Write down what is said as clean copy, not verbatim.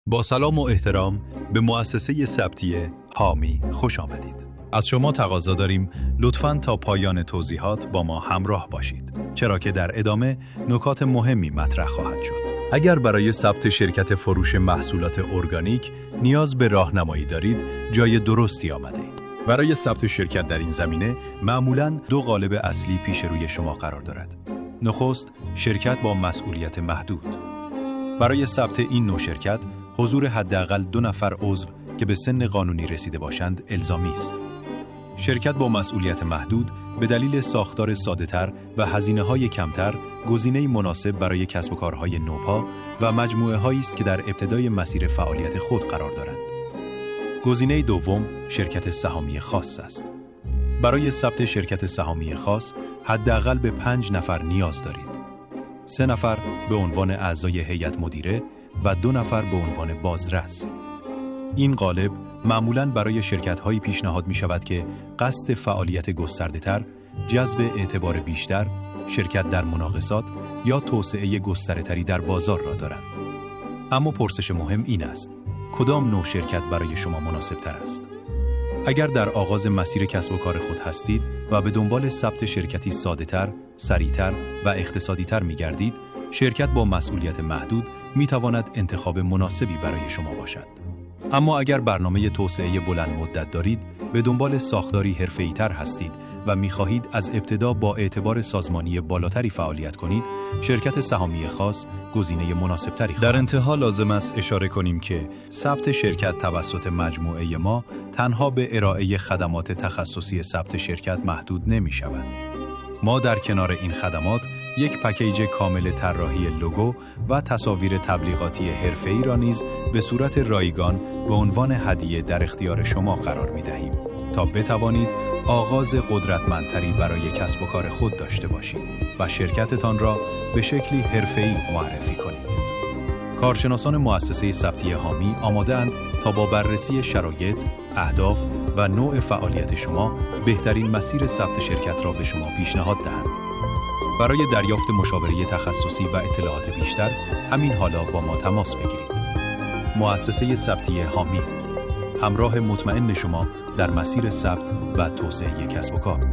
با سلام و احترام به مؤسسه ثبتی حامی خوش آمدید. از شما تقاضا داریم لطفاً تا پایان توضیحات با ما همراه باشید، چرا که در ادامه نکات مهمی مطرح خواهد شد. اگر برای ثبت شرکت فروش محصولات ارگانیک نیاز به راهنمایی دارید، جای درستی آمدید. برای ثبت شرکت در این زمینه معمولاً 2 قالب اصلی پیش روی شما قرار دارد. نخست، شرکت با مسئولیت محدود. برای ثبت این نوع شرکت، حضور حداقل 2 نفر عضو که به سن قانونی رسیده باشند الزامی است. شرکت با مسئولیت محدود به دلیل ساختار ساده‌تر و هزینه‌های کمتر، گزینه‌ای مناسب برای کسب و کارهای نوپا و مجموعه‌هایی است که در ابتدای مسیر فعالیت خود قرار دارند. گزینه دوم، شرکت سهامی خاص است. برای ثبت شرکت سهامی خاص، حداقل به 5 نفر نیاز دارید. 3 نفر به عنوان اعضای هیئت مدیره و 2 نفر به عنوان بازرس. این قالب معمولاً برای شرکت‌هایی پیشنهاد می‌شود که قصد فعالیت گسترده‌تر، جذب اعتبار بیشتر، شرکت در مناقصات یا توسعه گستره‌تری در بازار را دارند. اما پرسش مهم این است: کدام نوع شرکت برای شما مناسب‌تر است؟ اگر در آغاز مسیر کسب و کار خود هستید و به دنبال ثبت شرکتی ساده‌تر، سریع‌تر و اقتصادی‌تر می‌گردید، شرکت با مسئولیت محدود می‌تواند انتخاب مناسبی برای شما باشد. اما اگر برنامه توسعه بلند مدت دارید، به دنبال ساختاری حرفه‌ای‌تر هستید و می‌خواهید از ابتدا با اعتبار سازمانی بالاتری فعالیت کنید، شرکت سهامی خاص گزینه مناسب‌تری خواهد. در انتها لازم است اشاره کنیم که ثبت شرکت توسط مجموعه ما تنها به ارائه خدمات تخصصی ثبت شرکت محدود نمی‌شود. ما در کنار این خدمات یک پکیج کامل طراحی لوگو و تصاویر تبلیغاتی حرفه‌ای را نیز به صورت رایگان به عنوان هدیه در اختیار شما قرار می‌دهیم تا بتوانید آغاز قدرتمندتری برای کسب و کار خود داشته باشید و شرکتتان را به شکلی حرفه‌ای معرفی کنید. کارشناسان مؤسسه ثبتی حامی آماده‌اند تا با بررسی شرایط، اهداف و نوع فعالیت شما بهترین مسیر ثبت شرکت را به شما پیشنهاد دهند. برای دریافت مشاوره تخصصی و اطلاعات بیشتر، همین حالا با ما تماس بگیرید. مؤسسه ثبتی حامی، همراه مطمئن شما در مسیر ثبت و توسعه کسب و کار.